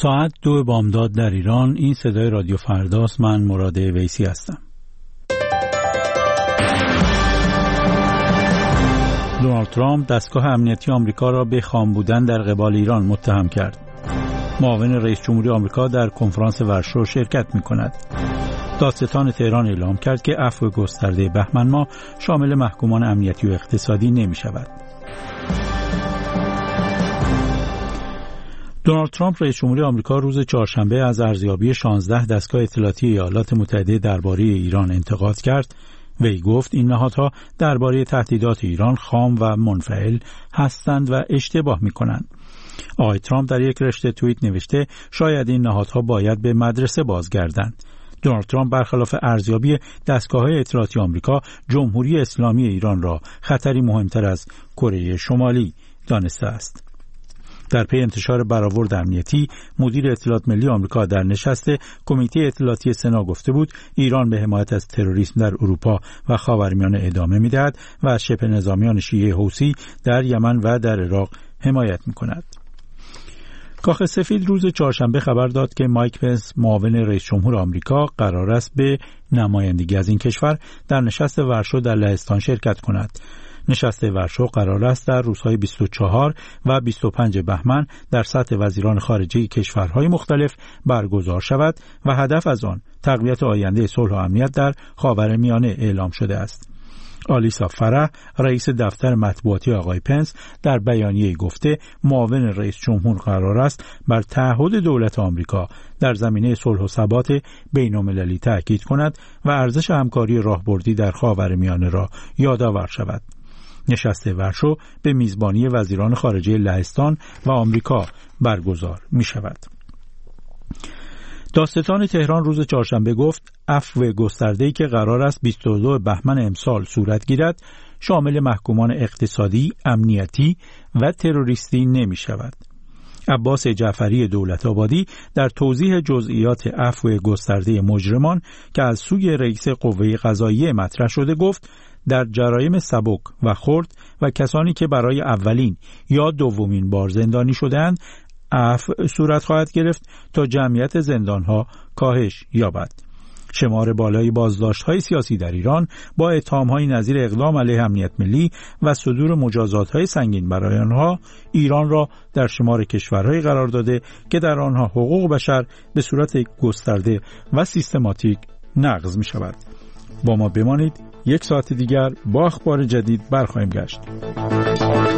ساعت 2 بامداد در ایران. این صدای رادیو فرداست. من مراد ویسی هستم. دونالد ترامپ دستگاه امنیتی آمریکا را به خام بودن در قبال ایران متهم کرد. معاون رئیس جمهوری آمریکا در کنفرانس ورشو شرکت می‌کند. دادستان تهران اعلام کرد که عفو گسترده بهمن ماه شامل محکومان امنیتی و اقتصادی نمی‌شود. دونالد ترامپ رئیس جمهوری آمریکا روز چهارشنبه از ارزیابی 16 دستگاه اطلاعاتی ایالات متحده درباره ایران انتقاد کرد. وی گفت این نهادها درباره تهدیدات ایران خام و منفعل هستند و اشتباه می‌کنند. آقای ترامپ در یک رشته توییت نوشته شاید این نهادها باید به مدرسه بازگردند. دونالد ترامپ برخلاف ارزیابی دستگاه‌های اطلاعاتی آمریکا جمهوری اسلامی ایران را خطری مهمتر از کره شمالی دانسته است. در پی انتشار برآورد امنیتی، مدیر اطلاعات ملی آمریکا در نشست کمیته اطلاعاتی سنا گفته بود ایران به حمایت از تروریسم در اروپا و خاورمیانه ادامه می‌دهد و از شبه نظامیان شیعه حوثی در یمن و در عراق حمایت می‌کند. کاخ سفید روز چهارشنبه خبر داد که مایک پنس معاون رئیس جمهور آمریکا قرار است به نمایندگی از این کشور در نشست ورشو در لهستان شرکت کند. نشست ورشو قرار است در روزهای 24 و 25 بهمن در سطح وزیران خارجه کشورهای مختلف برگزار شود و هدف از آن تقویت آینده صلح و امنیت در خاورمیانه اعلام شده است. آلیسا فرح، رئیس دفتر مطبوعاتی آقای پنس، در بیانیه‌ای گفته معاون رئیس جمهور قرار است بر تعهد دولت آمریکا در زمینه صلح و ثبات بین‌المللی تأکید کند و ارزش همکاری راهبردی در خاورمیانه را یادآور شود. نشست ورشو به میزبانی وزیران خارجه لهستان و آمریکا برگزار می شود. دادستان تهران روز چهارشنبه گفت عفو گسترده‌ای که قرار است 22 بهمن امسال صورت گیرد شامل محکومان اقتصادی، امنیتی و تروریستی نمی شود. عباس جعفری دولت‌آبادی در توضیح جزئیات عفو گسترده مجرمان که از سوی رئیس قوه قضاییه مطرح شده گفت در جرایم سبک و خرد و کسانی که برای اولین یا دومین بار زندانی شده‌اند عفو صورت خواهد گرفت تا جمعیت زندانها کاهش یابد. شمار بالای بازداشت‌های سیاسی در ایران با اتهام‌های نظیر اقدام علیه امنیت ملی و صدور مجازات‌های سنگین برای آنها ایران را در شمار کشورهایی قرار داده که در آنها حقوق بشر به صورت گسترده و سیستماتیک نقض می‌شود. با ما بمانید. یک ساعت دیگر با اخبار جدید برخواهیم گشت.